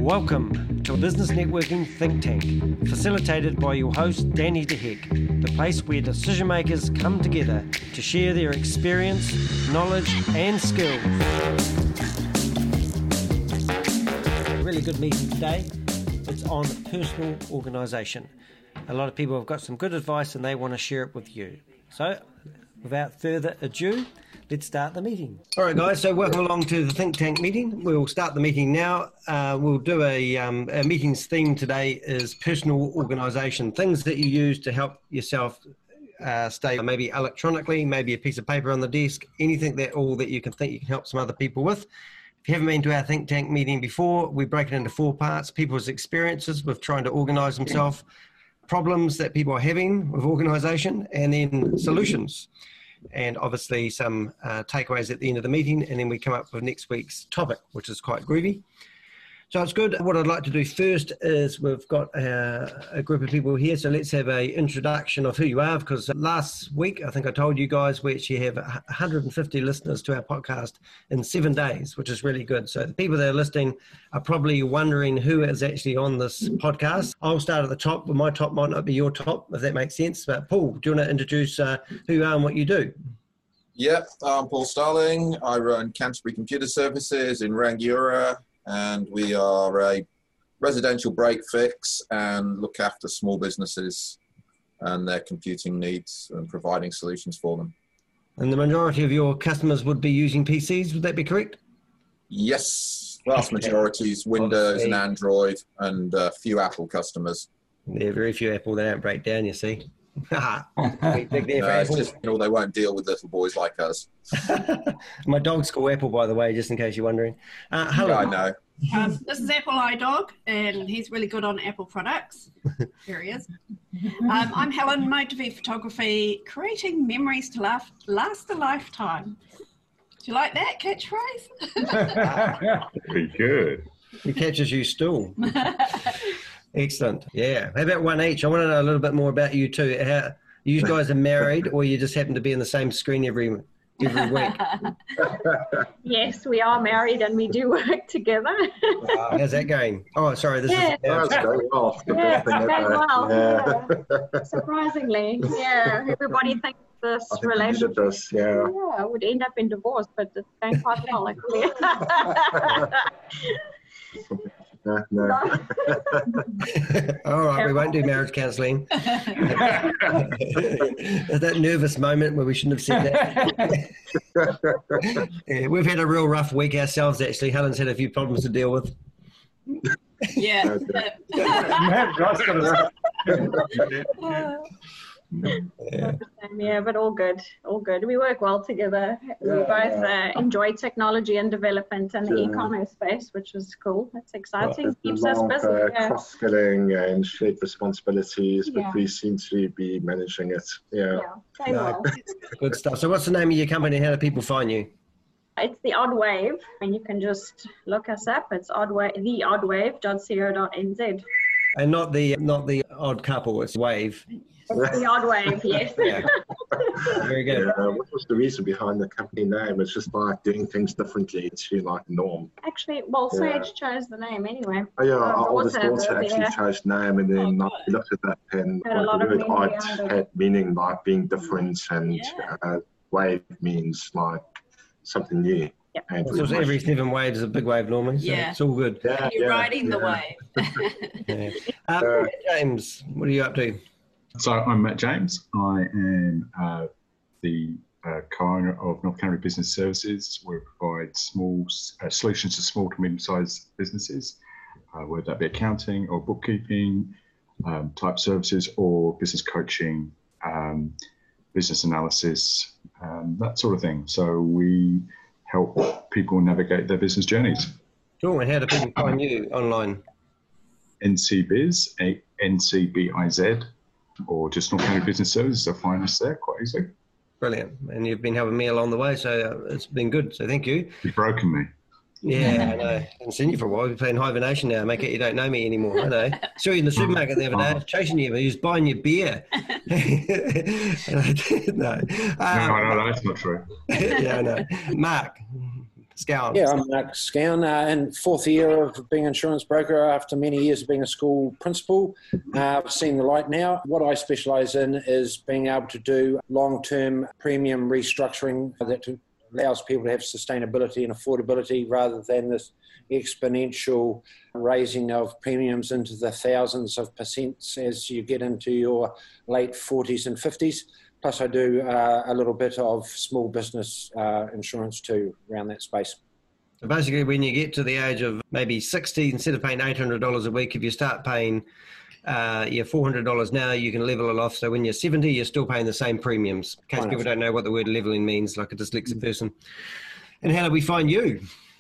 Welcome to Business Networking Think Tank, facilitated by your host Danny DeHeck, the place where decision makers come together to share their experience, knowledge and skills. Really good meeting today. It's on personal organisation. A lot of people have got some good advice and they want to share it with you. So, without further ado, let's start the meeting. All right, guys, so welcome along to the Think Tank meeting. We'll start the meeting now. We'll do a meeting's theme today is personal organisation, things that you use to help yourself stay maybe electronically, maybe a piece of paper on the desk, anything that you can think you can help some other people with. If you haven't been to our Think Tank meeting before, we break it into 4 parts: people's experiences with trying to organise themselves, problems that people are having with organisation, and then solutions. And obviously some takeaways at the end of the meeting, and then we come up with next week's topic, which is quite groovy. So it's good. What I'd like to do first is we've got a group of people here, so let's have an introduction of who you are, because last week I think I told you guys we actually have 150 listeners to our podcast in 7 days, which is really good. So the people that are listening are probably wondering who is actually on this podcast. I'll start at the top, but my top might not be your top, if that makes sense. But Paul, do you want to introduce who you are and what you do? Yep, I'm Paul Starling. I run Canterbury Computer Services in Rangiora, and we are a residential break fix and look after small businesses and their computing needs and providing solutions for them. And the majority of your customers would be using PCs, would that be correct? Yes, vast majority is Windows and Android, and a few Apple customers. Yeah, very few Apple, they don't break down, you see. It's just, they won't deal with little boys like us. My dog's called Apple, by the way, just in case you're wondering. Hello. Yeah, I know. This is Apple iDog, and he's really good on Apple products. Here he is. I'm Helen, Motivate Photography, creating memories to last a lifetime. Do you like that catchphrase? Pretty good. He catches you still. Excellent. Yeah. How about one each? I want to know a little bit more about you too. How you guys are married, or you just happen to be in the same screen every week? Yes, we are married and we do work together. How's that going? Oh, sorry. This is That's going well. Yeah, it's going well. Yeah. Surprisingly, yeah. Everybody thinks this relationship would end up in divorce, but it's going quite well, actually. No. All right, we won't do marriage counselling. That nervous moment where we shouldn't have said that. Yeah, we've had a real rough week ourselves, actually. Helen's had a few problems to deal with. Yeah. Yeah, but all good. We work well together. We both enjoy technology and development and the e-commerce space, which is cool. It's exciting. Keeps us busy. Cross-skilling and shared responsibilities, but we seem to be managing it. Well. Good stuff. So what's the name of your company? How do people find you? It's The Odd Wave, and you can just look us up. It's theoddwave.co.nz. And not the odd couple, it's Wave. It's The Odd Wave, yes. Yeah. Very good. What was the reason behind the company name? It's just like doing things differently to like norm. Actually, Sage chose the name anyway. Oh yeah, our oldest daughter actually chose the name, and then we looked at that, and like, the word odd had meaning like being different, and wave means like something new. Yep. So every 7 waves is a big wave normally, so it's all good. You're riding the wave. James, what are you up to? So I'm Matt James. I am the co-owner of North Canterbury Business Services. We provide small solutions to small to medium-sized businesses, whether that be accounting or bookkeeping type services, or business coaching, business analysis, that sort of thing. So we help people navigate their business journeys. Cool. And how do people find you online? NCBiz, NCBIZ, or just North Canterbury Business Services. So find us there quite easily. Brilliant. And you've been helping me along the way, so it's been good. So thank you. You've broken me. Yeah, I know. I haven't seen you for a while. We're playing Hibernation now. Make it you don't know me anymore. I know. Saw you in the supermarket the other day. I was chasing you, but he was buying you beer. And I didn't know. No, that's not true. Yeah, I know. Mark, Scown. Yeah, I'm Mark Scown, in fourth year of being an insurance broker after many years of being a school principal. I've seen the light now. What I specialise in is being able to do long-term premium restructuring that allows people to have sustainability and affordability rather than this exponential raising of premiums into the thousands of percents as you get into your late 40s and 50s. Plus I do a little bit of small business insurance too around that space. So basically when you get to the age of maybe 60, instead of paying $800 a week, if you start paying your $400 now, you can level it off. So when you're 70, you're still paying the same premiums. In case people don't know what the word leveling means, like a dyslexic person. And how do we find you?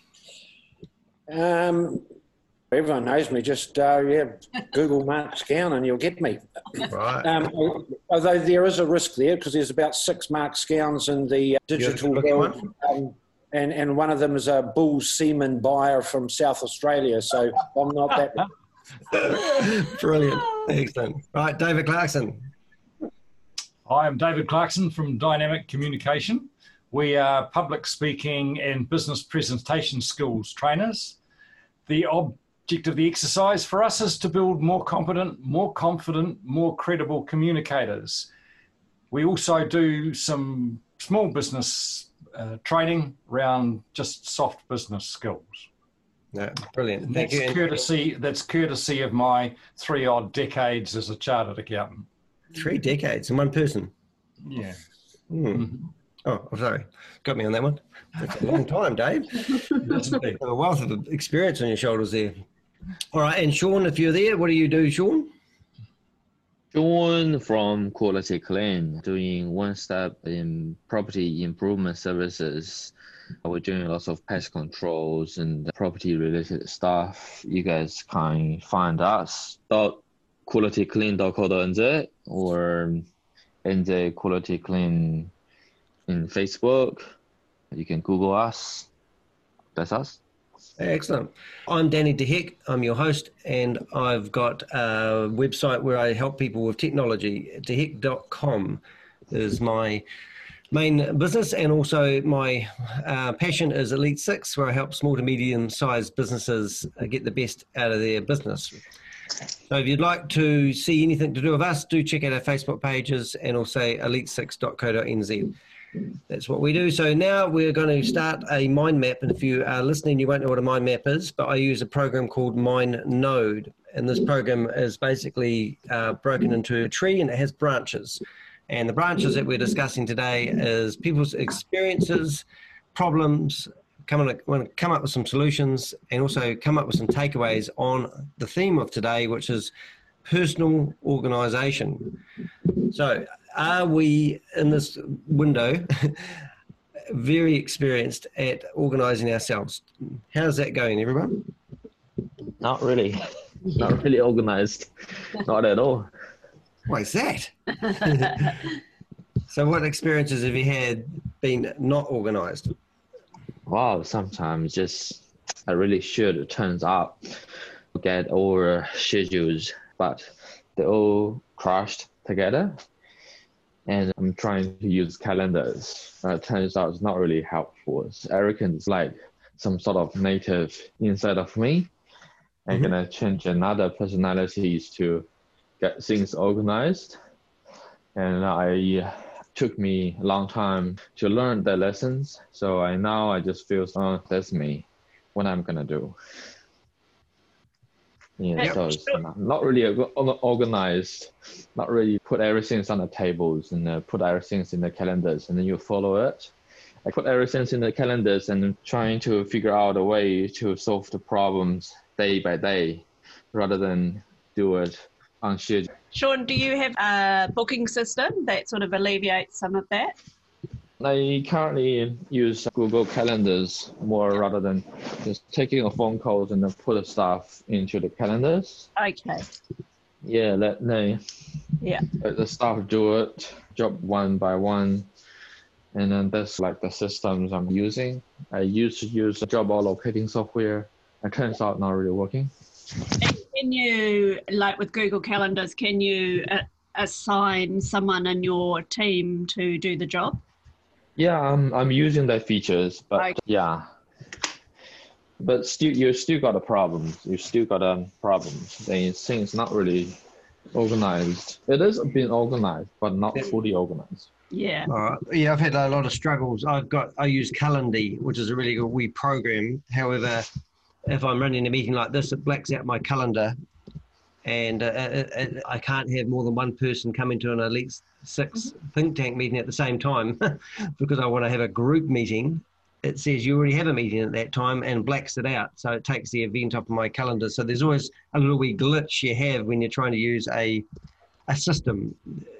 Everyone knows me. Just Google Mark Scown and you'll get me. Right. Although there is a risk there because there's about 6 Mark Scowns in the digital world, and one of them is a bull semen buyer from South Australia. So I'm not that. Brilliant. Excellent. Right, David Clarkson. Hi, I'm David Clarkson from Dynamic Communication. We are public speaking and business presentation skills trainers. The object of the exercise for us is to build more competent, more confident, more credible communicators. We also do some small business training around just soft business skills. No, brilliant. Thank you. That's courtesy of my 3-odd decades as a chartered accountant. 3 decades in one person? Yeah. Oh, sorry. Got me on that one. That's a long time, Dave. That's a wealth of experience on your shoulders there. All right, and Sean, if you're there, what do you do, Sean? Sean from Quality Clean, doing one step in property improvement services. We're doing lots of pest controls and property-related stuff. You guys can find us at qualityclean.co.nz or NZ Quality Clean in Facebook. You can Google us. That's us. Excellent. I'm Danny DeHeck. I'm your host, and I've got a website where I help people with technology. DeHeck.com is my main business, and also my passion is Elite Six, where I help small to medium-sized businesses get the best out of their business. So if you'd like to see anything to do with us, do check out our Facebook pages and also elite6.co.nz. That's what we do. So now we're going to start a mind map, and if you are listening, you won't know what a mind map is, but I use a program called MindNode, and this program is basically broken into a tree, and it has branches. And the branches that we're discussing today is people's experiences, problems, want to come up with some solutions, and also come up with some takeaways on the theme of today, which is personal organisation. So are we in this window very experienced at organising ourselves? How's that going, everyone? Not really. Not really organised. Not at all. Why is that? So what experiences have you had been not organised? Wow, sometimes just I really should. It turns out get over schedules, but they all crashed together. And I'm trying to use calendars. It turns out it's not really helpful. It's arrogant. It's like some sort of native inside of me. I'm gonna change another personalities to get things organized. And it took me a long time to learn the lessons. So I just feel, oh, that's me. What I'm gonna do. Yeah, so it's not really organized, not really put everything on the tables and put everything in the calendars and then you follow it. I put everything in the calendars and trying to figure out a way to solve the problems day by day rather than do it on schedule. Sean, do you have a booking system that sort of alleviates some of that? I currently use Google Calendars more rather than just taking a phone call and then put the stuff into the calendars. Okay. Yeah, let the staff do it, job one by one. And then that's like the systems I'm using. I used to use job allocating software. It turns out not really working. And can you, like with Google Calendars, can you assign someone in your team to do the job? Yeah, I'm using the features, but yeah, But you still got a problem. You still got a problem. Things not really organized. It is being organized, but not fully organized. Yeah. All right. Yeah, I've had a lot of struggles. I use Calendly, which is a really good wee program. However, if I'm running a meeting like this, it blacks out my calendar, and I can't have more than one person come into an Elite 6 think tank meeting at the same time because I want to have a group meeting. It says you already have a meeting at that time and blacks it out. So it takes the event off of my calendar. So there's always a little wee glitch you have when you're trying to use a system.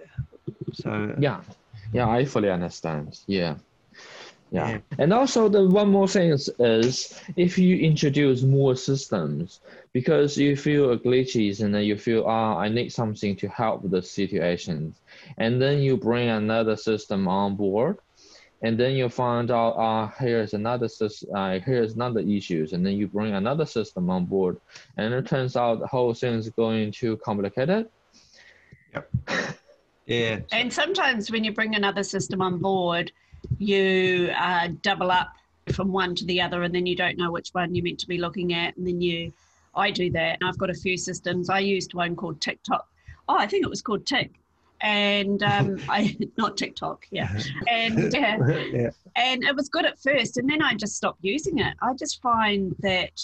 So yeah, I fully understand. Yeah. And also the one more thing is if you introduce more systems, because you feel glitches and then you feel, I need something to help the situations. And then you bring another system on board. And then you find out, here's another issues, and then you bring another system on board, and it turns out the whole thing is going too complicated. Yep. Yeah. And sometimes when you bring another system on board, you double up from one to the other, and then you don't know which one you're meant to be looking at, and then I do that. I've got a few systems. I used one called TikTok. I think it was called Tik. And not TikTok, and and it was good at first, and then I just stopped using it. I just find that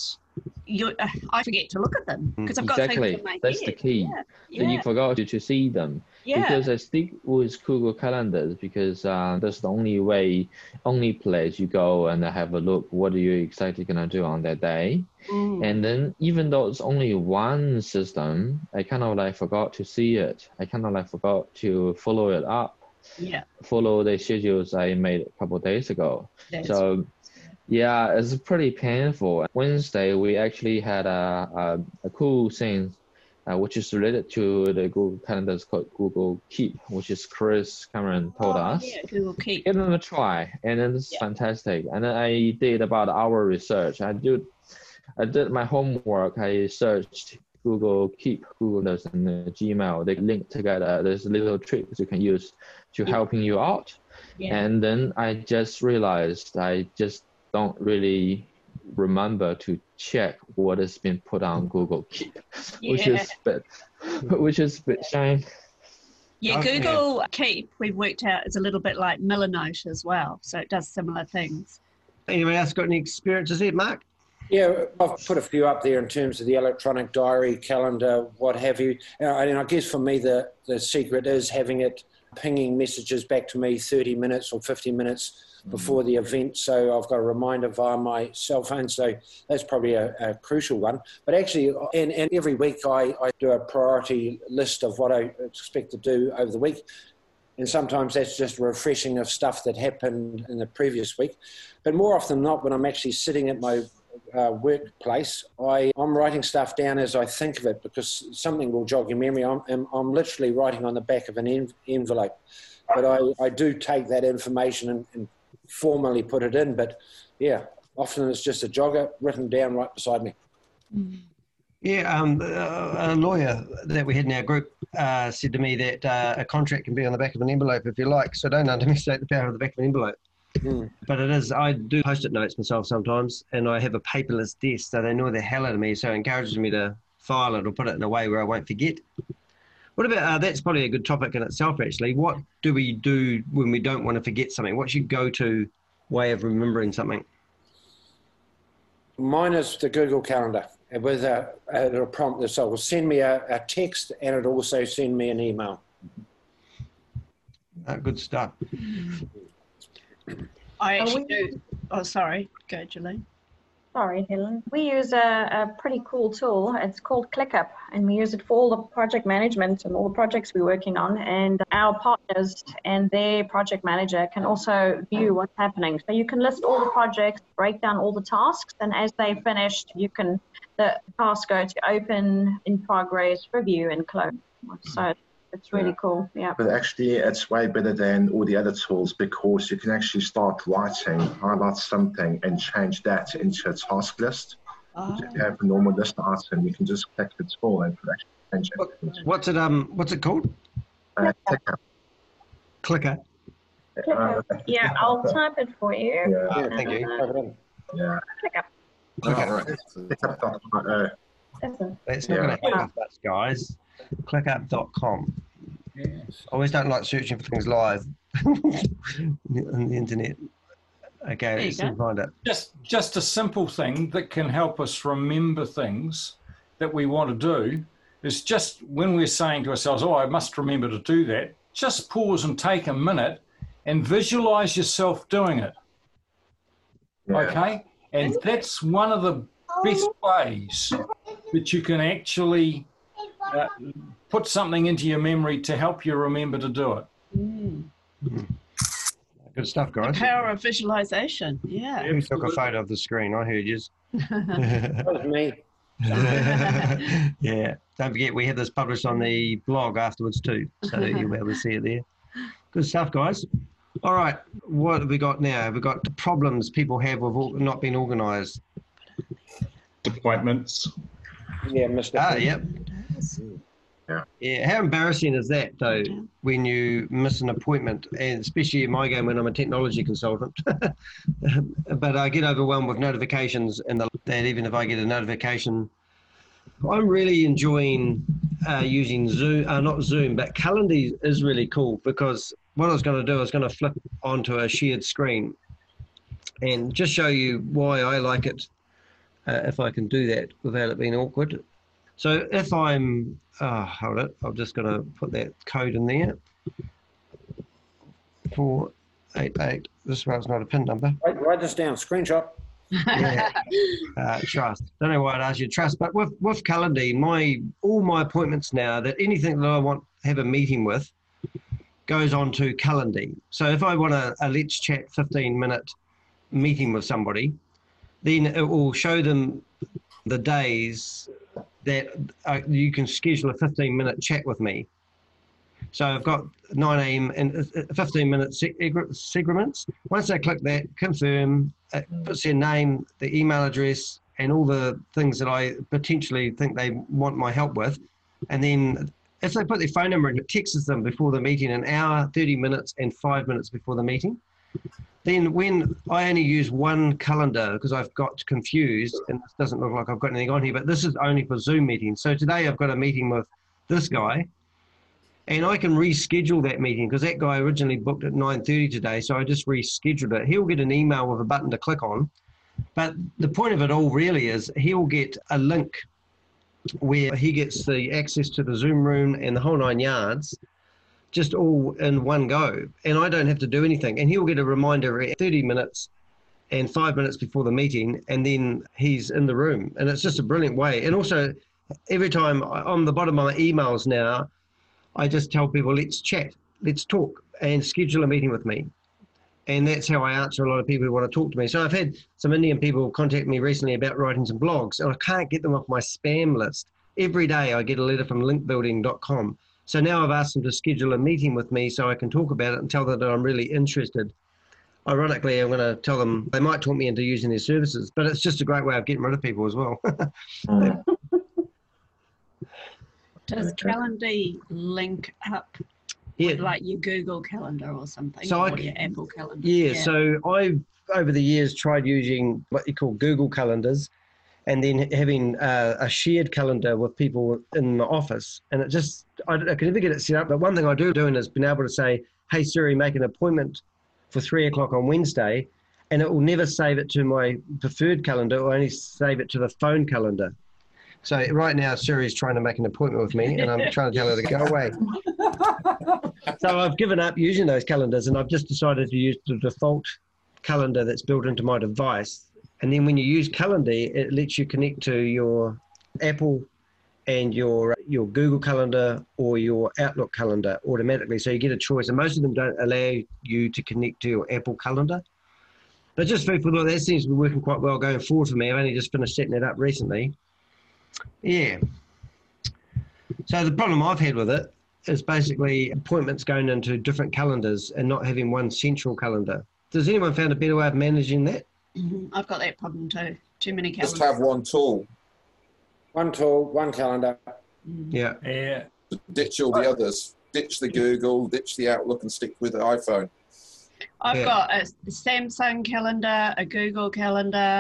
I forget to look at them because I've got things in my head. That's the key. So you forgot to see them. Because I stick with Google Calendars because that's the only place you go and have a look. What are you exactly gonna do on that day? And then even though it's only one system, I kind of like forgot to see it. I kind of like forgot to follow it up. Follow the schedules I made a couple of days ago. So yeah, it's pretty painful. Wednesday we actually had a cool thing. Which is related to the Google Calendars called Google Keep, which is Chris Cameron told us. Yeah, Google Keep. Give them a try, and it's fantastic. And then I did about our research. I did my homework. I searched Google Keep, Google Docs, and Gmail. They link together. There's little tricks you can use to helping you out. And then I just realized I just don't really remember to check what has been put on Google Keep, which is a bit shame. Google Keep we've worked out is a little bit like Milanote as well, so it does similar things. Anyone else got any experiences here, Mark? Yeah, I've put a few up there in terms of the electronic diary, calendar, what have you. And I guess for me the secret is having it pinging messages back to me 30 minutes or 50 minutes before the event, so I've got a reminder via my cell phone, so that's probably a crucial one. But actually, and every week I do a priority list of what I expect to do over the week, and sometimes that's just refreshing of stuff that happened in the previous week. But more often than not, when I'm actually sitting at my workplace, I'm writing stuff down as I think of it, because something will jog your memory. I'm literally writing on the back of an envelope, but I do take that information and formally put it in, but often it's just a jogger written down right beside me. A lawyer that we had in our group said to me that a contract can be on the back of an envelope if you like, so don't underestimate the power of the back of an envelope. But it is, I do post-it notes myself sometimes, and I have a paperless desk, so they annoy the hell out of me, so it encourages me to file it or put it in a way where I won't forget. What about, that's probably a good topic in itself actually, what do we do when we don't want to forget something? What's your go-to way of remembering something? Mine is the Google Calendar with a prompt, so it will send me a text, and it'll also send me an email. Good stuff. I actually do. Oh, sorry. Go, Jolene. Sorry, Helen. We use a pretty cool tool. It's called ClickUp, and we use it for all the project management and all the projects we're working on. And our partners and their project manager can also view what's happening. So you can list all the projects, break down all the tasks, and as they're finished, the tasks go to open, in progress, review, and close. So it's really cool. Yeah. But actually, it's way better than all the other tools, because you can actually start writing, highlight something, and change that into a task list. So if you have a normal list item, you can just click the tool and actually change it. What's it called? Clicker. Clicker. Yeah, I'll type it for you. Thank you. ClickUp. Right. ClickUp.io. That's not going to help us, guys. ClickUp.com. Yes. I always don't like searching for things live on the internet. Okay, let's see if I find it. Just a simple thing that can help us remember things that we want to do is just when we're saying to ourselves, oh, I must remember to do that, just pause and take a minute and visualize yourself doing it. Yeah. Okay? And that's one of the best ways that you can actually put something into your memory to help you remember to do it. Good stuff, guys. The power of visualization. Yeah. Who took a photo of the screen? I heard you. That was me. Yeah. Don't forget, we have this published on the blog afterwards too, so you'll be able to see it there. Good stuff, guys. All right, what have we got now? We've got the problems people have with not being organised. Appointments. Yeah, Mr. Yep. Yeah, how embarrassing is that, though, when you miss an appointment, and especially in my game when I'm a technology consultant. But I get overwhelmed with notifications, and that even if I get a notification, I'm really enjoying using Zoom, not Zoom, but Calendly is really cool, because what I was going to do, I was going to flip onto a shared screen and just show you why I like it, if I can do that without it being awkward. So if I'm, hold it, I'm just going to put that code in there. 488, this one's not a PIN number. Write this down, screenshot. Yeah. Trust. Don't know why I'd ask you to trust, but with Calendly, all my appointments now, that anything that I want to have a meeting with goes on to Calendly. So if I want a let's chat 15-minute meeting with somebody, then it will show them the days that you can schedule a 15-minute chat with me. So I've got 9 a.m. and 15-minute segments. Once they click that, confirm, it puts their name, the email address, and all the things that I potentially think they want my help with. And then if they put their phone number in, it texts them before the meeting, an hour, 30 minutes, and 5 minutes before the meeting. Then when I only use one calendar, because I've got confused, and this doesn't look like I've got anything on here, but this is only for Zoom meetings. So today I've got a meeting with this guy, and I can reschedule that meeting because that guy originally booked at 9:30 today, so I just rescheduled it. He'll get an email with a button to click on, but the point of it all really is he'll get a link where he gets the access to the Zoom room and the whole 9 yards, just all in one go, and I don't have to do anything. And he'll get a reminder at 30 minutes and 5 minutes before the meeting, and then he's in the room. And it's just a brilliant way. And also, every time on the bottom of my emails now, I just tell people, let's chat, let's talk, and schedule a meeting with me. And that's how I answer a lot of people who want to talk to me. So I've had some Indian people contact me recently about writing some blogs, and I can't get them off my spam list. Every day I get a letter from linkbuilding.com. So now I've asked them to schedule a meeting with me so I can talk about it and tell them that I'm really interested. Ironically, I'm going to tell them they might talk me into using their services, but it's just a great way of getting rid of people as well. Does Calendly link up with like your Google Calendar or something, or your Apple Calendar? Yeah, so I've over the years tried using what you call Google Calendars, and then having a shared calendar with people in the office. And it just, I can never get it set up. But one thing I do doing is being able to say, hey, Siri, make an appointment for 3 o'clock on Wednesday. And it will never save it to my preferred calendar. It will only save it to the phone calendar. So right now, Siri's trying to make an appointment with me, and I'm trying to tell her to go away. So I've given up using those calendars, and I've just decided to use the default calendar that's built into my device. And then when you use Calendly, it lets you connect to your Apple and your Google Calendar or your Outlook calendar automatically. So you get a choice. And most of them don't allow you to connect to your Apple calendar. But just food for thought, that seems to be working quite well going forward for me. I've only just finished setting it up recently. Yeah. So the problem I've had with it is basically appointments going into different calendars and not having one central calendar. Does anyone found a better way of managing that? I've got that problem too. Too many calendars. Just have one tool. One tool, one calendar. Yeah. Yeah. Ditch all the others. Ditch the Google, ditch the Outlook, and stick with the iPhone. I've got a Samsung calendar, a Google calendar,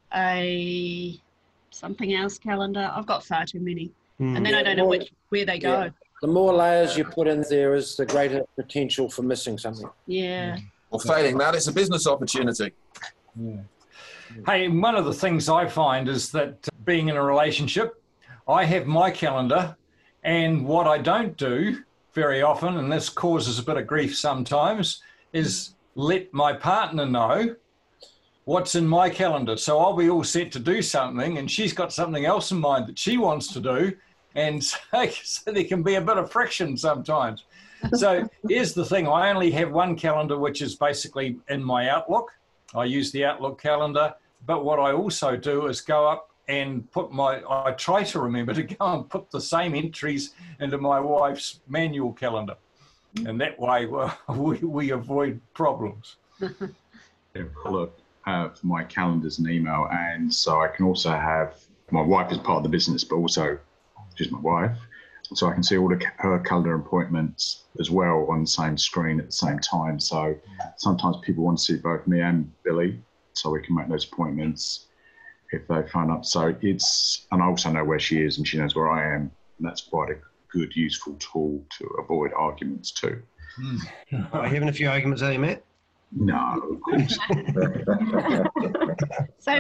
a something else calendar. I've got far too many. And then I don't know where they go. Yeah. The more layers you put in there is the greater potential for missing something. Yeah. Or failing that, it's a business opportunity. Yeah. Hey, one of the things I find is that being in a relationship, I have my calendar, and what I don't do very often, and this causes a bit of grief sometimes, is let my partner know what's in my calendar. So I'll be all set to do something, and she's got something else in mind that she wants to do, and so there can be a bit of friction sometimes. So here's the thing. I only have one calendar, which is basically in my Outlook. I use the Outlook calendar, but what I also do is go up and I try to remember to go and put the same entries into my wife's manual calendar. And that way we avoid problems. Full of my calendars and email, and so I can also have, my wife is part of the business, but also she's my wife. So I can see all her calendar appointments as well on the same screen at the same time. So sometimes people want to see both me and Billy, so we can make those appointments if they phone up. So and I also know where she is and she knows where I am. And that's quite a good, useful tool to avoid arguments too. Are you having a few arguments, are you, Matt? No, of course. So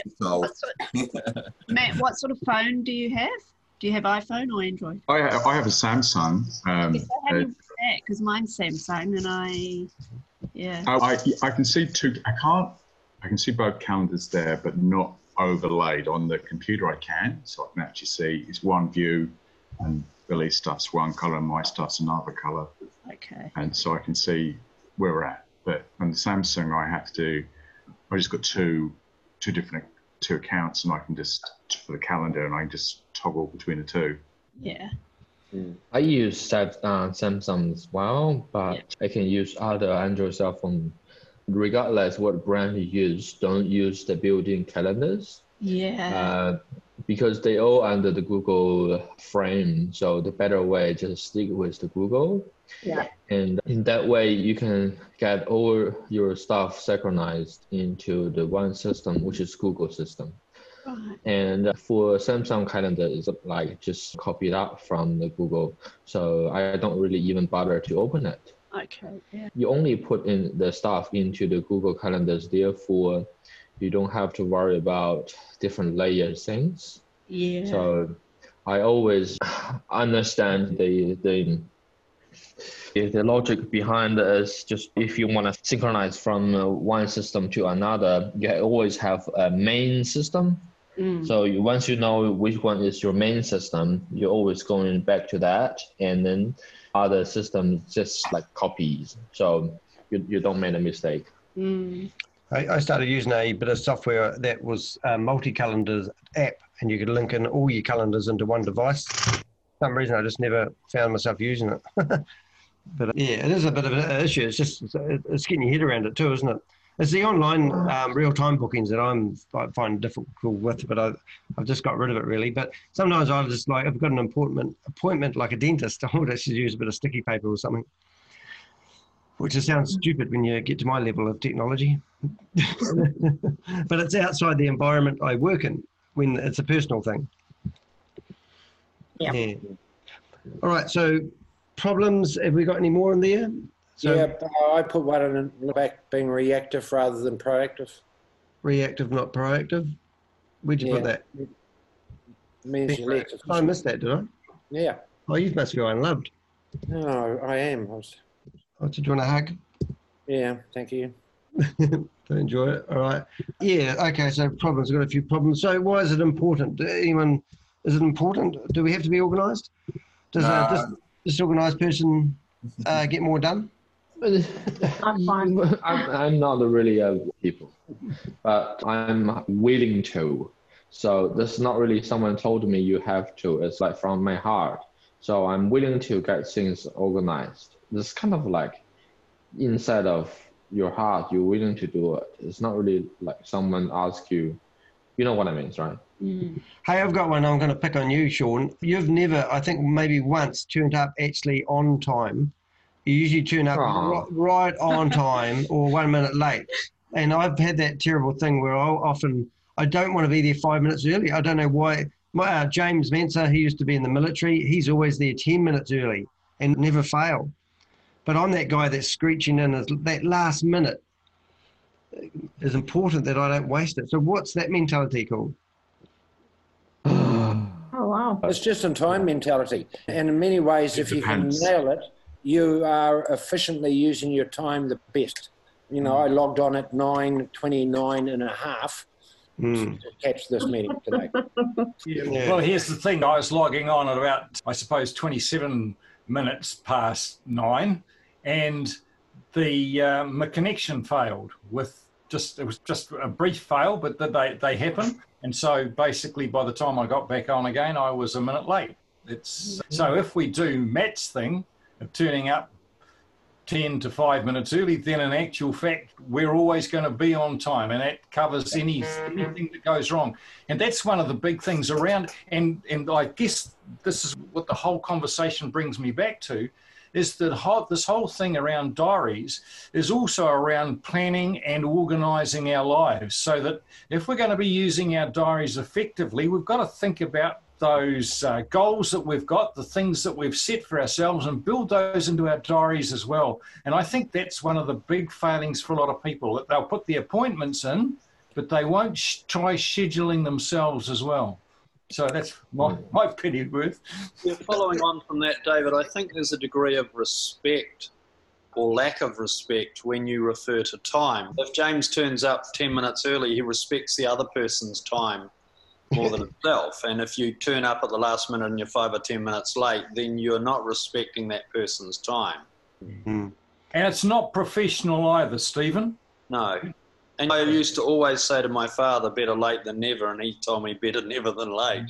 Matt, what sort of phone do you have? Do you have iPhone or Android? I have a Samsung. Because mine's Samsung, and I can see I can see both calendars there, but not overlaid. On the computer I can, so I can actually see it's one view, and Billy's stuff's one colour and my stuff's another colour. Okay. And so I can see where we're at. But on the Samsung, I just got two accounts, and I can just, for the calendar, and I can just toggle between the two. Yeah. I use Samsung as well, but I can use other Android cell phone. Regardless what brand you use, don't use the built-in calendars. Yeah. Because they all under the Google frame, so the better way just stick with the Google. Yeah. And in that way, you can get all your stuff synchronized into the one system, which is Google system. Right. And for Samsung calendar, it's like just copy it out from the Google. So I don't really even bother to open it. Okay. Yeah. You only put in the stuff into the Google calendars, therefore you don't have to worry about different layer things. Yeah. So I always understand the logic behind is just if you want to synchronize from one system to another, you always have a main system. So once you know which one is your main system, you're always going back to that, and then other systems just like copies, so you don't make a mistake. I started using a bit of software that was a multi-calendars app, and you could link in all your calendars into one device. For some reason I just never found myself using it. But yeah, it is a bit of an issue. It's just it's getting your head around it too, isn't it? It's the online real-time bookings that I find difficult with, but I've just got rid of it really. But sometimes I just like, if I've got an appointment like a dentist, I would actually use a bit of sticky paper or something, which just sounds stupid when you get to my level of technology. But it's outside the environment I work in when it's a personal thing. Yeah. All right, so problems, have we got any more in there? So, yeah, I put one in the back, being reactive rather than proactive. Reactive, not proactive? Where'd you put that? It means you're less efficient. I missed that, did I? Yeah. Oh, you must be unloved. No, I am. Oh, do you want a hug? Yeah, thank you. Enjoy it. All right. Yeah, okay, so problems. I've got a few problems. So why is it important? Is it important? Do we have to be organised? Does a disorganised person get more done? I'm fine. I'm not really a people, but I'm willing to. So that's not really someone told me you have to. It's like from my heart. So I'm willing to get things organized. It's kind of like inside of your heart, you're willing to do it. It's not really like someone asks you. You know what I mean, right? Mm. Hey, I've got one. I'm going to pick on you, Sean. You've never, I think maybe once, turned up actually on time. You usually turn up right on time or 1 minute late. And I've had that terrible thing where I'll often I don't want to be there 5 minutes early. I don't know why. James Mensah, he used to be in the military. He's always there 10 minutes early and never fail. But I'm that guy that's screeching in that last minute is important that I don't waste it. So what's that mentality called? Oh, wow. It's just in time mentality. And in many ways, if you can nail it, you are efficiently using your time the best. You know, I logged on at 9:29 and a half to catch this meeting today. Yeah. Well, here's the thing. I was logging on at about, I suppose, 27 minutes past 9, and my connection failed it was just a brief fail, but they happen. And so basically by the time I got back on again, I was a minute late. So if we do Matt's thing of turning up 10 to 5 minutes early, then in actual fact, we're always going to be on time, and that covers anything that goes wrong. And that's one of the big things around, and I guess this is what the whole conversation brings me back to, is that this whole thing around diaries is also around planning and organising our lives, so that if we're going to be using our diaries effectively, we've got to think about those goals that we've got, the things that we've set for ourselves, and build those into our diaries as well. And I think that's one of the big failings for a lot of people, that they'll put the appointments in, but they won't try scheduling themselves as well. So that's my pity worth. Yeah, following on from that, David, I think there's a degree of respect or lack of respect when you refer to time. If James turns up 10 minutes early, he respects the other person's time more than himself. And if you turn up at the last minute and you're 5 or 10 minutes late, then you're not respecting that person's time. Mm-hmm. And it's not professional either, Stephen. No. And I used to always say to my father, better late than never, and he told me better never than late.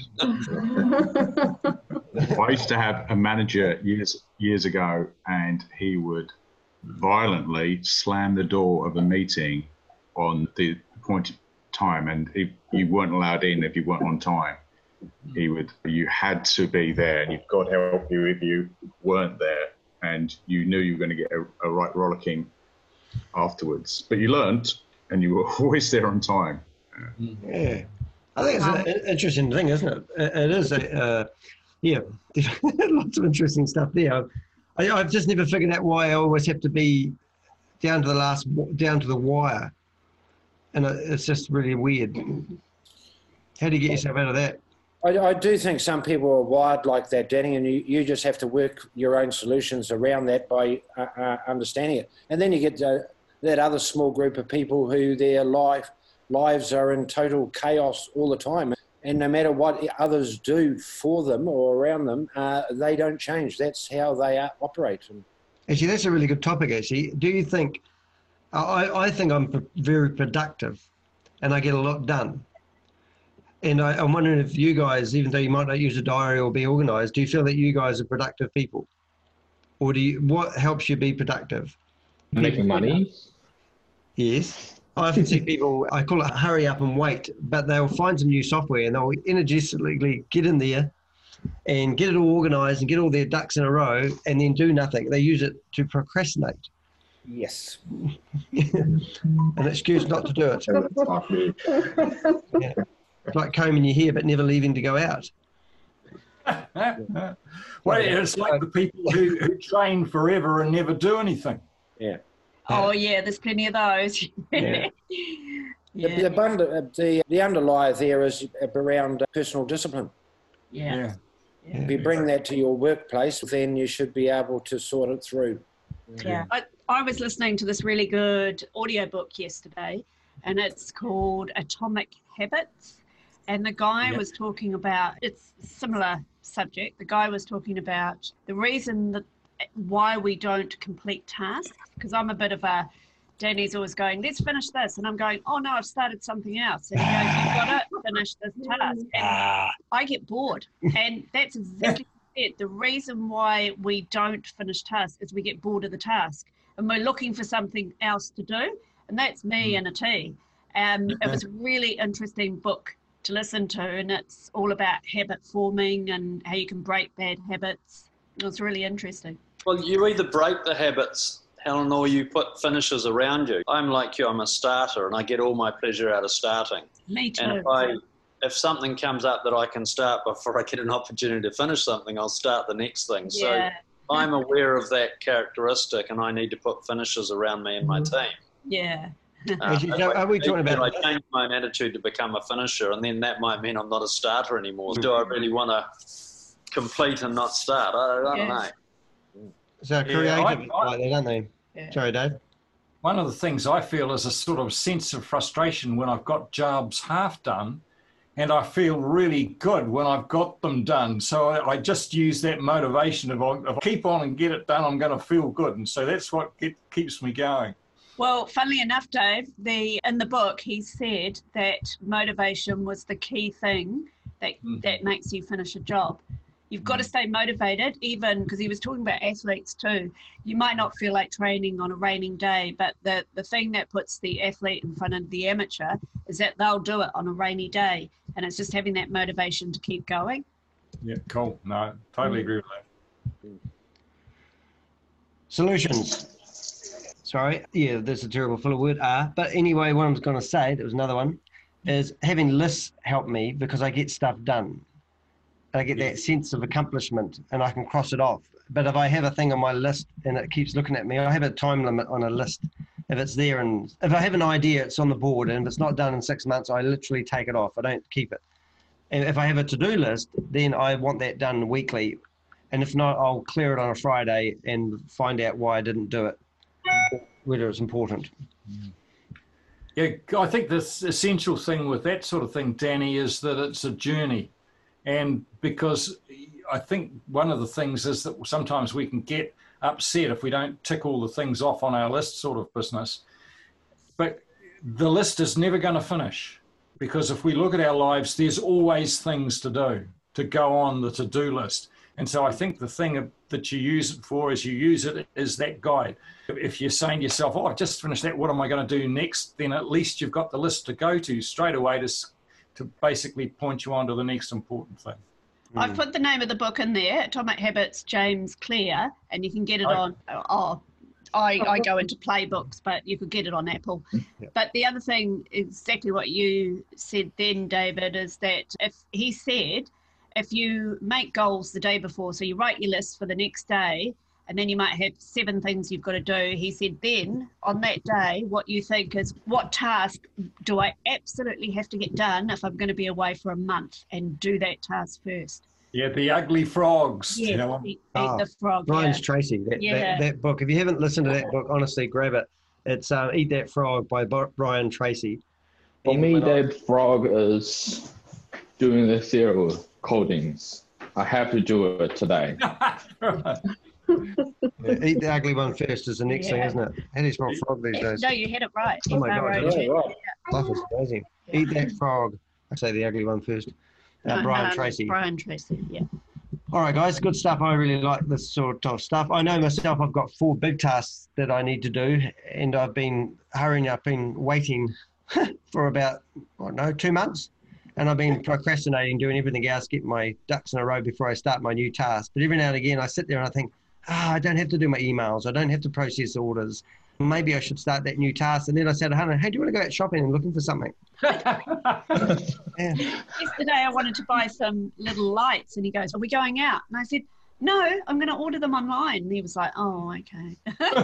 I used to have a manager years ago, and he would violently slam the door of a meeting on the appointed time, and you weren't allowed in if you weren't on time. You had to be there, and God help you if you weren't there, and you knew you were going to get a right rollicking afterwards. But you learned, and you were always there on time. Yeah. I think it's an interesting thing, isn't it? It is. Lots of interesting stuff there. I've just never figured out why I always have to be down to the wire. And it's just really weird. How do you get yourself out of that? I do think some people are wired like that, Danny, and you just have to work your own solutions around that by understanding it. And then you get that other small group of people who their lives are in total chaos all the time. And no matter what others do for them or around them, they don't change. That's how they operate. Actually, that's a really good topic, actually. Do you think... I think I'm very productive and I get a lot done. And I'm wondering if you guys, even though you might not use a diary or be organised, do you feel that you guys are productive people? Or what helps you be productive? Making money? Yes. I often see people, I call it hurry up and wait, but they'll find some new software and they'll energetically get in there and get it all organised and get all their ducks in a row and then do nothing. They use it to procrastinate. Yes. An excuse not to do it. Yeah. It's like combing your hair but never leaving to go out. Well, it's like the people who train forever and never do anything. Yeah. Oh, yeah, there's plenty of those. Yeah. Yeah. The underlie there is around personal discipline. Yeah. If you bring that to your workplace, then you should be able to sort it through. Yeah. I was listening to this really good audiobook yesterday, and it's called Atomic Habits. And the guy was talking about, it's a similar subject. The guy was talking about the reason why we don't complete tasks, because I'm a bit of a, Danny's always going, let's finish this. And I'm going, oh no, I've started something else. And he goes, you've got to finish this task. And I get bored. And that's exactly it. The reason why we don't finish tasks is we get bored of the task. And we're looking for something else to do. And that's me and a T. It was a really interesting book to listen to. And it's all about habit forming and how you can break bad habits. It was really interesting. Well, you either break the habits Helen, or you put finishers around you. I'm like you, I'm a starter, and I get all my pleasure out of starting. Me too. And if something comes up that I can start before I get an opportunity to finish something, I'll start the next thing. Yeah. So I'm aware of that characteristic, and I need to put finishers around me and my team. Yeah. Are we talking about? I change my own attitude to become a finisher, and then that might mean I'm not a starter anymore. Do I really want to complete and not start? I don't know. So creative like that, don't they? Yeah. Sorry, Dave. One of the things I feel is a sort of sense of frustration when I've got jobs half done, and I feel really good when I've got them done. So I just use that motivation of if I keep on and get it done, I'm going to feel good. And so that's what keeps me going. Well, funnily enough, Dave, in the book, he said that motivation was the key thing that makes you finish a job. You've got to stay motivated, even because he was talking about athletes too. You might not feel like training on a raining day, but the thing that puts the athlete in front of the amateur is that they'll do it on a rainy day. And it's just having that motivation to keep going. Yeah, cool. No, totally agree with that. Solutions. Sorry, yeah, there's a terrible filler word, but anyway, what I was going to say, there was another one, is having lists help me because I get stuff done. I get that sense of accomplishment and I can cross it off. But if I have a thing on my list and it keeps looking at me, I have a time limit on a list. If it's there and if I have an idea, it's on the board, and if it's not done in 6 months, I literally take it off. I don't keep it. And if I have a to-do list, then I want that done weekly. And if not, I'll clear it on a Friday and find out why I didn't do it, whether it's important. Yeah, I think the essential thing with that sort of thing, Danny, is that it's a journey. And because I think one of the things is that sometimes we can get upset if we don't tick all the things off on our list sort of business. But the list is never going to finish, because if we look at our lives, there's always things to do, to go on the to-do list. And so I think the thing that you use it for is you use it as that guide. If you're saying to yourself, oh, I've just finished that, what am I going to do next? Then at least you've got the list to go to straight away to basically point you on to the next important thing. I've put the name of the book in there, Atomic Habits, James Clear, and you can get it on, I go into playbooks, but you could get it on Apple. Yeah. But the other thing, exactly what you said then, David, is that if you make goals the day before, so you write your list for the next day, and then you might have 7 things you've got to do. He said then, on that day, what you think is, what task do I absolutely have to get done if I'm going to be away for a month, and do that task first. Yeah, the ugly frogs. Yeah, you know? eat the frog. Brian Tracy, that book. If you haven't listened to that book, honestly, grab it. It's Eat That Frog by Brian Tracy. For me, that frog is doing the zero codings. I have to do it today. Eat the ugly one first is the next thing, isn't it? How do you spell frog these days? No, you had it right. Oh my God. Life is amazing. Eat that frog. I say the ugly one first. Brian Tracy. Brian Tracy, yeah. All right, guys, good stuff. I really like this sort of stuff. I know myself, I've got 4 big tasks that I need to do, and I've been hurrying up and waiting for about, 2 months. And I've been procrastinating, doing everything else, getting my ducks in a row before I start my new task. But every now and again, I sit there and I think, I don't have to do my emails. I don't have to process orders. Maybe I should start that new task. And then I said, Hannah, hey, do you want to go out shopping and looking for something? Yesterday, I wanted to buy some little lights. And he goes, are we going out? And I said, no, I'm going to order them online. And he was like, oh, okay.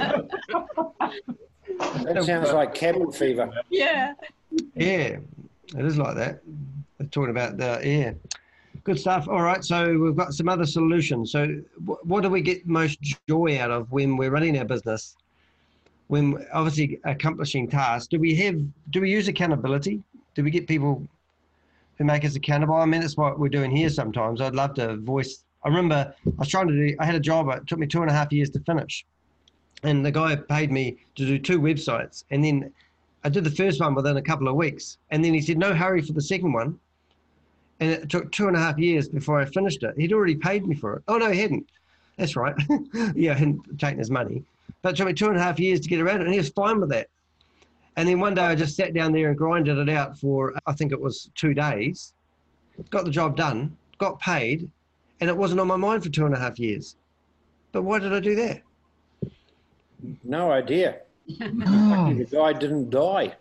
That sounds like cabin fever. Yeah. Yeah, it is like that. We're talking about good stuff. All right, so we've got some other solutions. So what do we get most joy out of when we're running our business? When obviously accomplishing tasks, do we use accountability? Do we get people who make us accountable? I mean, that's what we're doing here sometimes. I'd love to voice. I remember I had a job, it took me 2.5 years to finish. And the guy paid me to do 2 websites. And then I did the first one within a couple of weeks. And then he said, no hurry for the second one. And it took 2.5 years before I finished it. He'd already paid me for it. Oh, no, he hadn't. That's right. Yeah, I hadn't taken his money. But it took me 2.5 years to get around it, and he was fine with that. And then one day I just sat down there and grinded it out for, I think it was 2 days, got the job done, got paid, and it wasn't on my mind for 2.5 years. But why did I do that? No idea. Oh. The guy didn't die.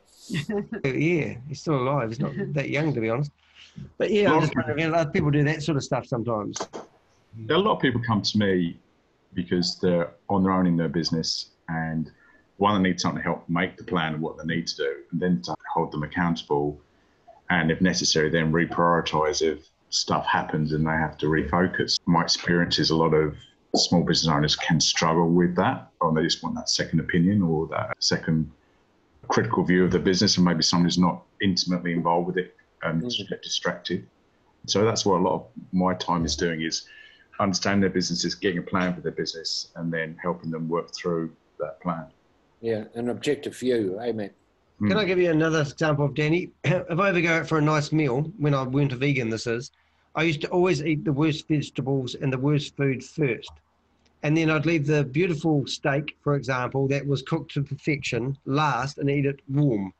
Yeah, he's still alive. He's not that young, to be honest. But yeah, I'm just wondering, people do that sort of stuff sometimes. A lot of people come to me because they're on their own in their business, and one, they need something to help make the plan of what they need to do, and then to hold them accountable, and if necessary, then reprioritise if stuff happens and they have to refocus. My experience is a lot of small business owners can struggle with that, or they just want that second opinion or that second critical view of the business, and maybe someone who's not intimately involved with it and get distracted. So that's what a lot of my time is doing, is understanding their businesses, getting a plan for their business, and then helping them work through that plan. Yeah, an objective view, amen. Can I give you another example of Danny? If I ever go out for a nice meal, when I went to vegan, this is, I used to always eat the worst vegetables and the worst food first. And then I'd leave the beautiful steak, for example, that was cooked to perfection last and eat it warm.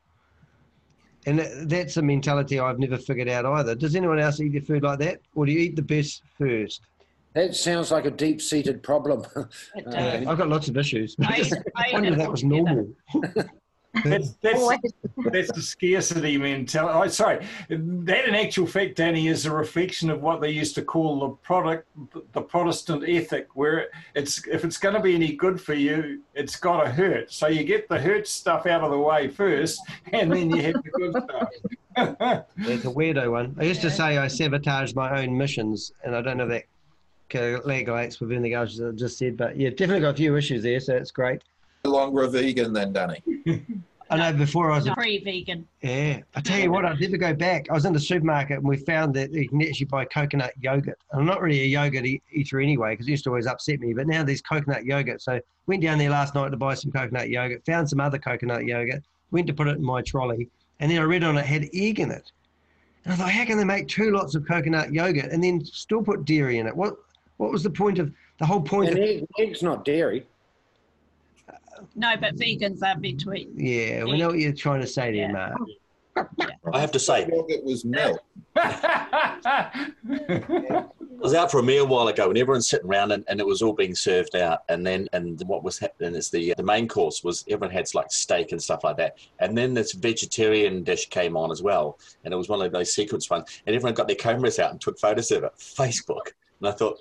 And that's a mentality I've never figured out either. Does anyone else eat their food like that? Or do you eat the best first? That sounds like a deep-seated problem. I've got lots of issues. I wonder if that was normal. That's the scarcity mentality. Oh, sorry, that in actual fact, Danny, is a reflection of what they used to call the Protestant ethic, where if it's going to be any good for you, it's got to hurt. So you get the hurt stuff out of the way first, and then you have the good stuff. That's a weirdo one. I used to say I sabotage my own missions, and I don't know if that correlates with anything else I just said, but yeah, definitely got a few issues there, so it's great. No longer a vegan then, Danny? I know, before I was pre-vegan. Yeah. I tell you what, I'd never go back. I was in the supermarket and we found that you can actually buy coconut yogurt. I'm not really a yogurt eater anyway, because it used to always upset me, but now there's coconut yogurt. So went down there last night to buy some coconut yogurt, found some other coconut yogurt, went to put it in my trolley, and then I read on it had egg in it. And I thought, how can they make 2 lots of coconut yogurt and then still put dairy in it? What was the point of, the whole point of... Egg's not dairy. No, but vegans are meant to eat. Yeah, we know what you're trying to say there, Mark. I have to say, it was milk. I was out for a meal a while ago, and everyone's sitting around, and it was all being served out. And what was happening is the main course was everyone had like steak and stuff like that. And then this vegetarian dish came on as well, and it was one of those sequence ones. And everyone got their cameras out and took photos of it. Facebook, and I thought,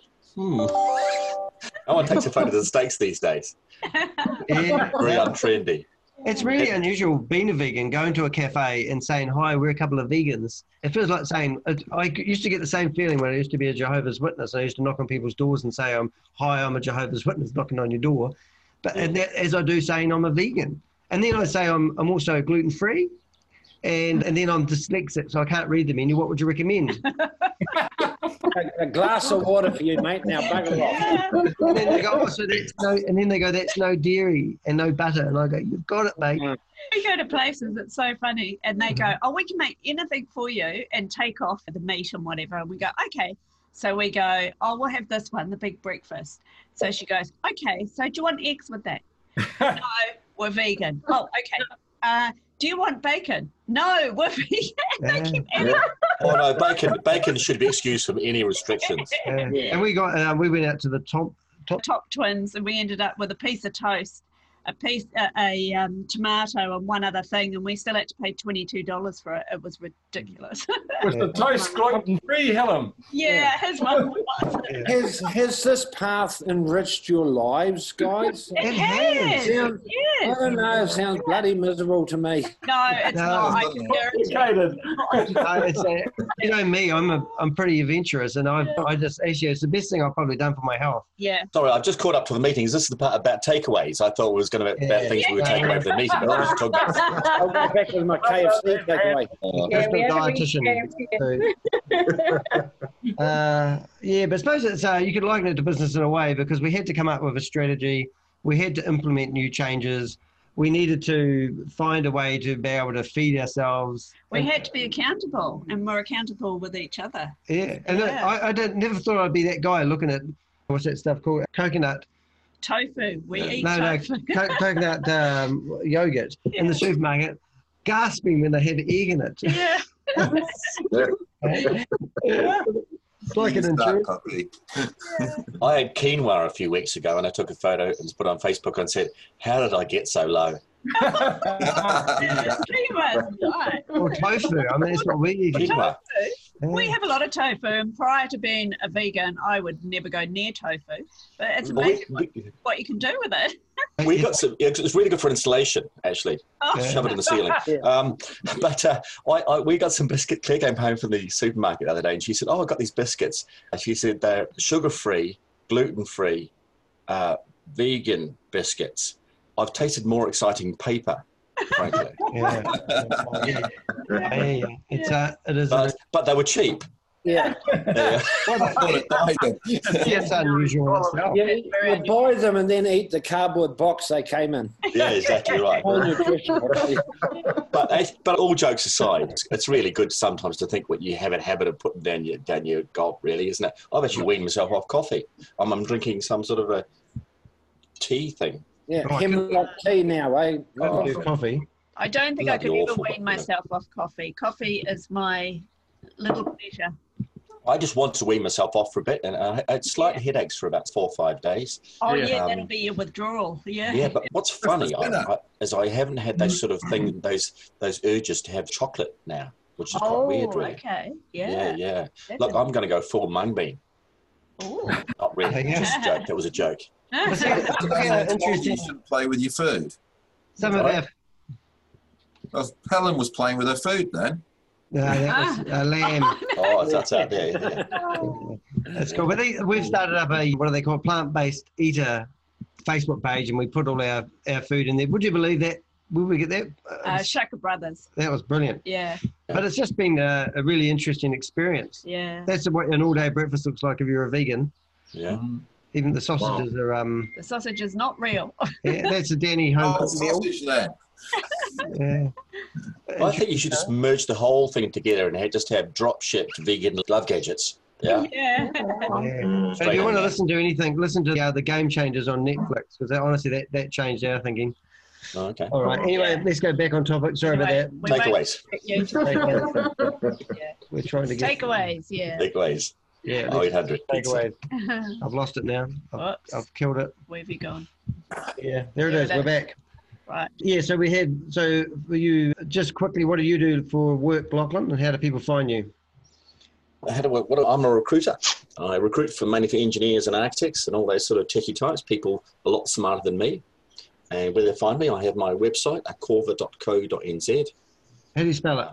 no one takes a photo of the steaks these days. Yeah. Very untrendy. It's really unusual being a vegan, going to a cafe and saying, hi, we're a couple of vegans. It feels like saying, I used to get the same feeling when I used to be a Jehovah's Witness. I used to knock on people's doors and say, hi, I'm a Jehovah's Witness knocking on your door. But and that, as I do saying I'm a vegan. And then I say I'm also gluten-free. And then I'm dyslexic, so I can't read the menu. What would you recommend? A glass of water for you, mate. Now bugger off. And then they go, that's no dairy and no butter. And I go, you've got it, mate. We go to places, it's so funny, and they go, we can make anything for you and take off the meat and whatever. And we go, okay. So we go, we'll have this one, the big breakfast. So she goes, okay, so do you want eggs with that? No, we're vegan. Oh, okay. Do you want bacon? No, we're vegan. They keep adding. Oh no, bacon should be excused from any restrictions. And we went out to the top twins, and we ended up with a piece of toast, a tomato, and one other thing, and we still had to pay $22 for it. It was ridiculous. Was the toast gluten-free, Helen? Yeah, his one was. Has this path enriched your lives, guys? It has. I don't know. It sounds bloody miserable to me. No, it's not. I can guarantee. You know me. I'm pretty adventurous, and I just actually it's the best thing I've probably done for my health. Yeah. Sorry, I've just caught up to the meeting. Is this the part about takeaways? I thought it was going to be about things we would take away from the meeting. But I was talking about. I'll go back with my KFC takeaway. Yeah, but I suppose it's you could liken it to business in a way, because we had to come up with a strategy. We had to implement new changes. We needed to find a way to be able to feed ourselves. We had to be accountable, and we're accountable with each other. Yeah, and I never thought I'd be that guy looking at, what's that stuff called? Coconut. Tofu. We eat tofu. Coconut yogurt in the supermarket, gasping when they had egg in it. Yeah. It's like an Use that insurance. puppy. I had quinoa a few weeks ago, and I took a photo and put it on Facebook and said, "How did I get so low?" Quinoa, right. Or tofu. I mean, it's what we eat. Quinoa. We have a lot of tofu, and prior to being a vegan, I would never go near tofu. But it's Well, amazing what you can do with it. we got some. It's really good for installation, actually. Oh. Shove it in the ceiling. We got some biscuit. Claire came home from the supermarket the other day, and she said, "Oh, I got these biscuits." And she said they're sugar-free, gluten-free, vegan biscuits. I've tasted more exciting paper, frankly. Yeah. It is. But they were cheap. Yeah. Yeah. It's unusual. Itself. You buy them and then eat the cardboard box they came in. Yeah, exactly right. All nutrition. But all jokes aside, it's really good sometimes to think what you have a habit of putting down your gob, really, isn't it? I've actually weaned myself off coffee. I'm drinking some sort of a tea thing. Yeah, hemlock tea now, eh? Coffee. I don't think I That'd could be ever awful, wean myself off coffee. Coffee is my little pleasure. I just want to wean myself off for a bit, and I had slight headaches for about 4 or 5 days. Oh, yeah, that'll be your withdrawal. Yeah. Yeah, but what's funny is I haven't had those sort of thing, those urges to have chocolate now, which is quite weird, really. Okay. Yeah. Yeah. Look, I'm going to go full mung bean. Ooh. Not really. Yeah. Just a joke. That was a joke. You should play with your food. Some of our. Well, Helen was playing with her food then. No, that was a lamb. Oh, that's out there. Yeah. That's cool. But we've started up a, what do they call it, plant-based eater Facebook page, and we put all our food in there. Would you believe that? Will we get that? Shaka Brothers. That was brilliant. Yeah. But it's just been a really interesting experience. Yeah. That's what an all-day breakfast looks like if you're a vegan. Yeah. Even the sausages are. The sausage is not real. Yeah, that's a Danny home cooked meal. Sausage then. Yeah. I think you should just merge the whole thing together and just have drop-shipped vegan love gadgets. Yeah. Yeah. So if you want to listen to anything, listen to the Game Changers on Netflix, because honestly, that changed our thinking. Oh, okay. All right. Anyway, let's go back on topic. Sorry about that. Takeaways. We're trying to get Takeaways. Yeah. Takeaways. Yeah. Oh, 800. Takeaways. I've lost it now. I've killed it. Where have you gone? Yeah. There it is. We're back. Right. Yeah. So for you, just quickly, what do you do for work, Lachlan, and how do people find you? I'm a recruiter. I recruit mainly for engineers and architects and all those sort of techie types, people a lot smarter than me. And where they find me, I have my website, acorva.co.nz. How do you spell it?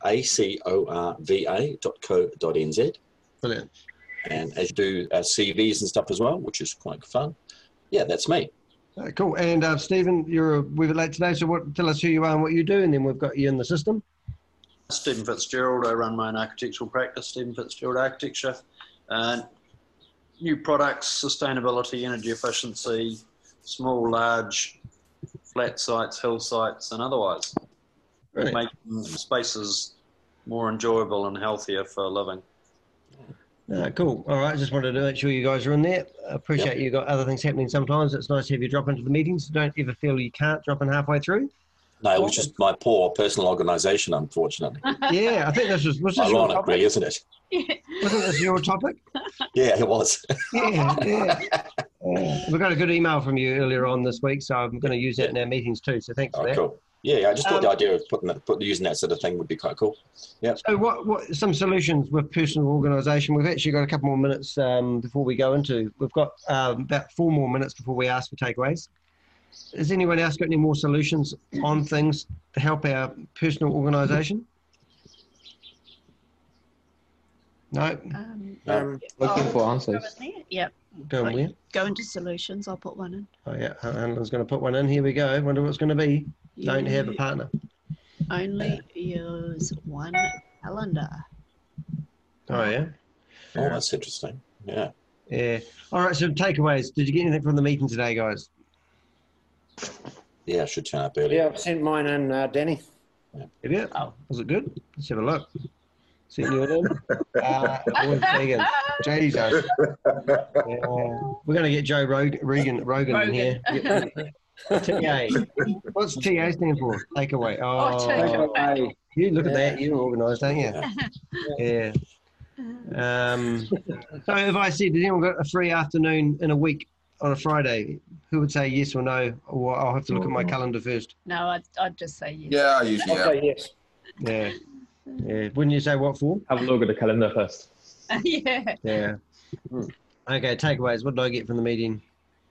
acorva.co.nz. Brilliant. And as you do CVs and stuff as well, which is quite fun. Yeah, that's me. Cool. And Stephen, we were late today, so tell us who you are and what you do, and then we've got you in the system. Stephen Fitzgerald. I run my own architectural practice, Stephen Fitzgerald Architecture. New products, sustainability, energy efficiency, small, large, flat sites, hill sites, and otherwise. Right. Making spaces more enjoyable and healthier for living. Cool. All right. Just wanted to make sure you guys are in there. I appreciate you got other things happening sometimes. It's nice to have you drop into the meetings. Don't ever feel you can't drop in halfway through. No, it was just my poor personal organisation, unfortunately. Yeah, I think this was this ironic, your topic? really, isn't it? Wasn't this your topic? Yeah, it was. Yeah. We got a good email from you earlier on this week, so I'm going to use that in our meetings too. So thanks for that. Cool. Yeah, I just thought the idea of using that sort of thing would be quite cool. Yeah. So what some solutions with personal organisation? We've actually got a couple more minutes before we go into. We've got about 4 more minutes before we ask for takeaways. Has anyone else got any more solutions on things to help our personal organisation? No. Looking for answers. Yep. Go on, where? Go into solutions. I'll put one in. Oh yeah, Alan's going to put one in. Here we go. Wonder what it's going to be. Don't have a partner. Only use one calendar. Oh yeah. Oh, that's interesting. Yeah. Yeah. All right. So takeaways. Did you get anything from the meeting today, guys? Yeah, I should turn up early. Yeah, I've sent mine in, Danny. Have you? Oh, was it good? Let's have a look. Sent you it in. Always vegan. Jesus. We're going to get Joe Rogan in here. TA. What's TA stand for? Takeaway. Oh, takeaway. You look at that. You're organised, aren't you? Yeah. So if I said, did anyone got a free afternoon in a week on a Friday? Who would say yes or no? Or I'll have to look at my calendar first. No, I'd just say yes. Yeah, I usually I'll say yes. Yeah. Yeah. Wouldn't you say what for? Have a look at the calendar first. Yeah. Yeah. Okay, takeaways. What did I get from the meeting?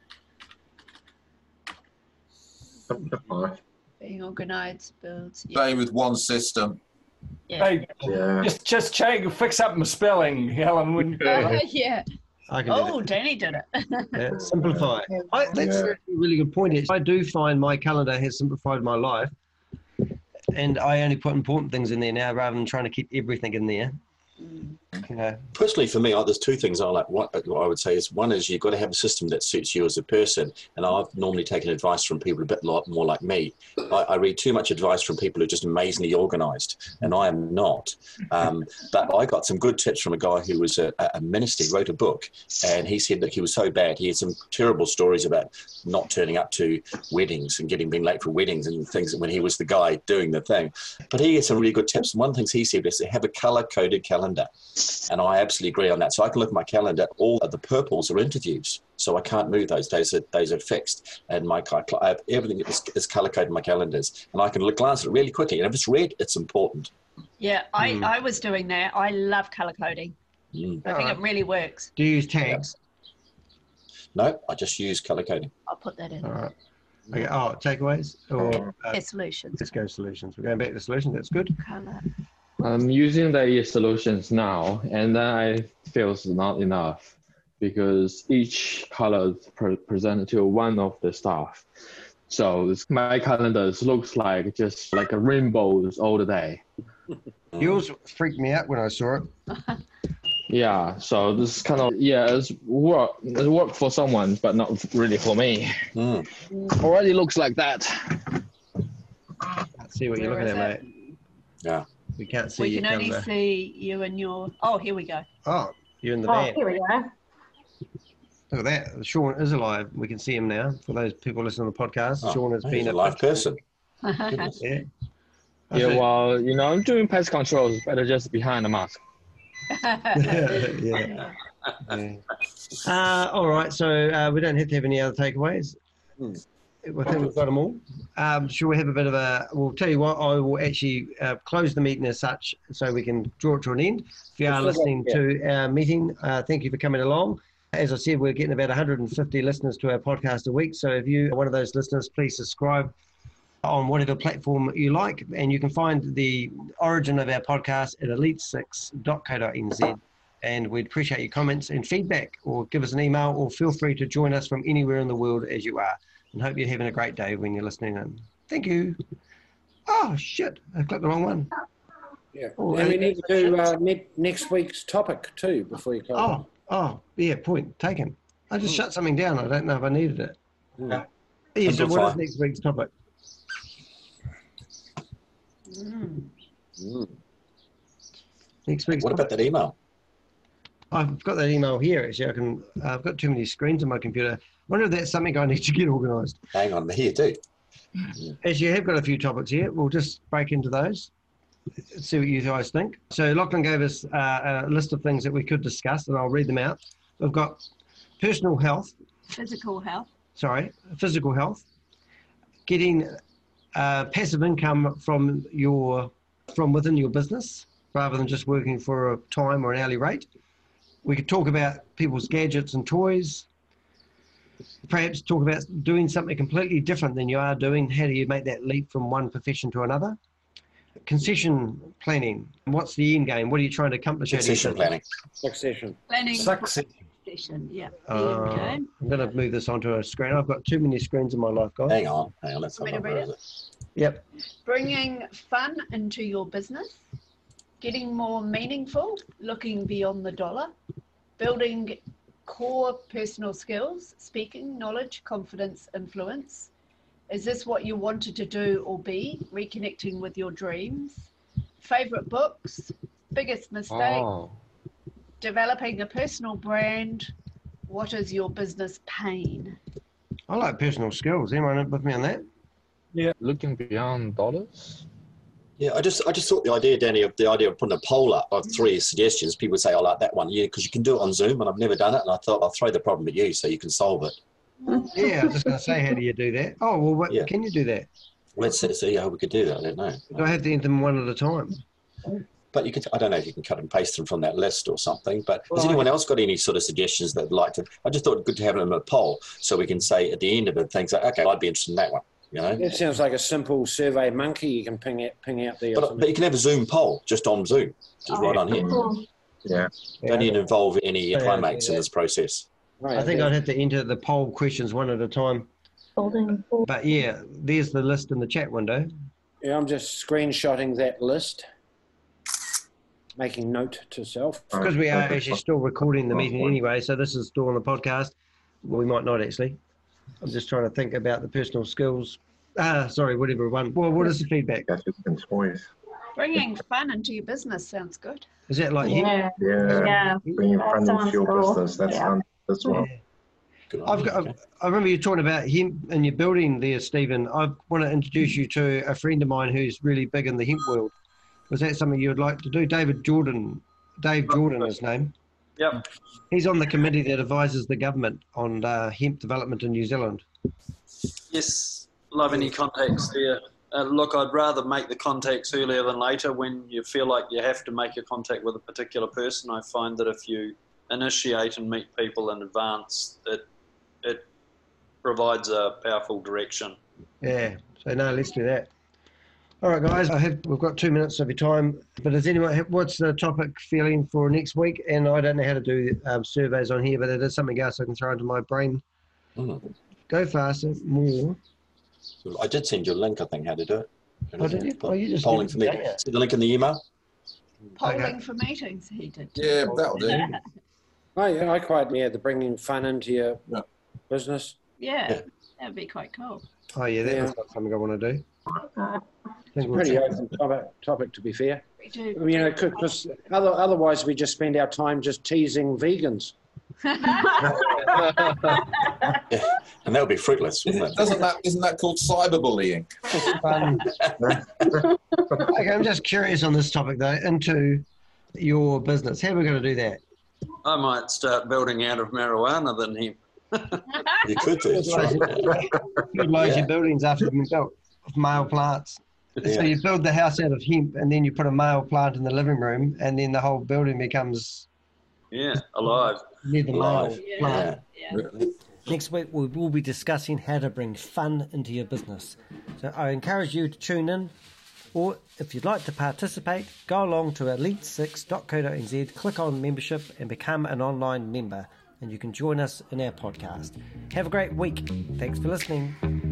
Being organised builds. Staying with one system. Yeah. Hey, just change, fix up my spelling, Helen. Wouldn't you? Oh, yeah. I can do Oh, Danny did it. Yeah, simplify. That's a really good point. I do find my calendar has simplified my life, and I only put important things in there now rather than trying to keep everything in there. You know. Personally, for me, there's two things I like. What I would say is, one is you've got to have a system that suits you as a person. And I've normally taken advice from people a bit more like me. I read too much advice from people who are just amazingly organised, and I am not. But I got some good tips from a guy who was a minister. He wrote a book, and he said that he was so bad. He had some terrible stories about not turning up to weddings and being late for weddings and things when he was the guy doing the thing. But he had some really good tips. And one of the things he said is to have a colour-coded calendar. And I absolutely agree on that. So I can look at my calendar. All of the purples are interviews, so I can't move those. Those are fixed. And everything is color-coded in my calendars. And I can glance at it really quickly. And if it's red, it's important. Yeah, I was doing that. I love colour coding. I think it really works. Do you use tags? No, I just use color coding. I'll put that in. All right. Okay. Oh, takeaways? Or solutions. Let's go solutions. We're going back to solutions. That's good. Colour. I'm using the solutions now, and then I feel it's not enough because each color is presented to one of the staff. So my calendar looks like just like a rainbows all the day. Yours freaked me out when I saw it. Yeah, so this kind of, it's work for someone, but not really for me. Already looks like that. Can't see what you're looking at, mate. Yeah. We can't see We your can only calendar. see you and your... Oh, here we go. Oh, you're in the Oh, van. here we go. Look at that. Sean is alive. We can see him now. For those people listening to the podcast, Sean has been a live person. Yeah. Yeah, well, I'm doing pest control. It's better just behind the mask. Yeah. All right, so we don't have to have any other takeaways. I think we've got them all. Shall we have a bit of a... We'll tell you what, I will actually close the meeting as such so we can draw it to an end. If you are listening to our meeting, thank you for coming along. As I said, we're getting about 150 listeners to our podcast a week. So if you are one of those listeners, please subscribe on whatever platform you like. And you can find the origin of our podcast at elite6.co.nz. And we'd appreciate your comments and feedback, or give us an email, or feel free to join us from anywhere in the world as you are. And hope you're having a great day when you're listening in. Thank you. Oh, shit. I clicked the wrong one. Yeah. Oh, And we need to do next week's topic too before you close. Yeah, point taken. I just shut something down. I don't know if I needed it. Mm. Yeah, so what is next week's topic? Next week's What about that email? I've got that email here, actually. I've got too many screens on my computer. I wonder if that's something I need to get organised. Hang on, here too. Actually, I have got a few topics here. We'll just break into those. See what you guys think. So Lachlan gave us a list of things that we could discuss, and I'll read them out. We've got personal health. Physical health. Physical health. Getting passive income from within your business, rather than just working for a time or an hourly rate. We could talk about people's gadgets and toys. Perhaps talk about doing something completely different than you are doing. How do you make that leap from one profession to another? Concession planning. What's the end game? What are you trying to accomplish? Succession planning. Succession. Planning. Succession. Yeah. I'm going to move this onto a screen. I've got too many screens in my life, guys. Hang on. Let's have Want me to read it? Yep. Bringing fun into your business. Getting more meaningful. Looking beyond the dollar. Building core personal skills. Speaking, knowledge, confidence, influence. Is this what you wanted to do or be? Reconnecting with your dreams. Favorite books. Biggest mistake. Developing a personal brand. What is your business pain? I like personal skills. Anyone with me on that? Yeah. Looking beyond dollars? Yeah, I just thought the idea, Danny, of putting a poll up of 3 suggestions. People would say, "I like that one," yeah, because you can do it on Zoom, and I've never done it. And I thought I'll throw the problem at you so you can solve it. Yeah, I was just going to say, how do you do that? Oh, well, can you do that? Let's see how we could do that. I don't know. Do I have to enter them one at a time? But you can. I don't know if you can cut and paste them from that list or something. But has anyone else got any sort of suggestions they'd like to? I just thought it'd be good to have them in a poll so we can say at the end of it things like, "Okay, I'd be interested in that one." You know, it sounds like a simple Survey Monkey you can ping out there. But you can have a Zoom poll just on Zoom, just right on here. Yeah. Don't need to involve any primates in this process. I think I'd have to enter the poll questions one at a time. But yeah, there's the list in the chat window. Yeah, I'm just screenshotting that list, making note to self. Because we are actually still recording the meeting anyway, so this is still on the podcast. Well, we might not actually. I'm just trying to think about the personal skills. Whatever one. Well, what is the feedback? Bringing fun into your business sounds good. Is that like Yeah. Bringing fun into your business. That's fun as well. I remember you talking about hemp in your building there, Stephen. I want to introduce you to a friend of mine who's really big in the hemp world. Was that something you would like to do? Dave Jordan is his name. Yep. He's on the committee that advises the government on hemp development in New Zealand. Yes, love any contacts there. Look, I'd rather make the contacts earlier than later. When you feel like you have to make a contact with a particular person, I find that if you initiate and meet people in advance, it provides a powerful direction. Yeah, so no, let's do that. All right, guys, we've got 2 minutes of your time, but does anyone what's the topic feeling for next week? And I don't know how to do surveys on here, but it is something else I can throw into my brain. Go faster, more. I did send you a link, I think, how to do it. Oh, did you? Oh, you just polling for meetings. See the link in the email? Polling for meetings, he did. Yeah, that'll do. I quite the bringing fun into your business. Yeah, that'd be quite cool. Oh, yeah, that's not something I want to do. It's a pretty open topic, to be fair. We do. You know, because otherwise we just spend our time just teasing vegans. And that would be fruitless, wouldn't it? Isn't that called cyberbullying? Okay, I'm just curious on this topic though, into your business. How are we going to do that? I might start building out of marijuana than hemp. You could do. Fertilise your buildings after they've been built with male plants. So you build the house out of hemp, and then you put a male plant in the living room, and then the whole building becomes alive. Near the male plant. Yeah. Next week we will be discussing how to bring fun into your business. So I encourage you to tune in, or if you'd like to participate, go along to elite6.co.nz, click on membership and become an online member, and you can join us in our podcast. Have a great week. Thanks for listening.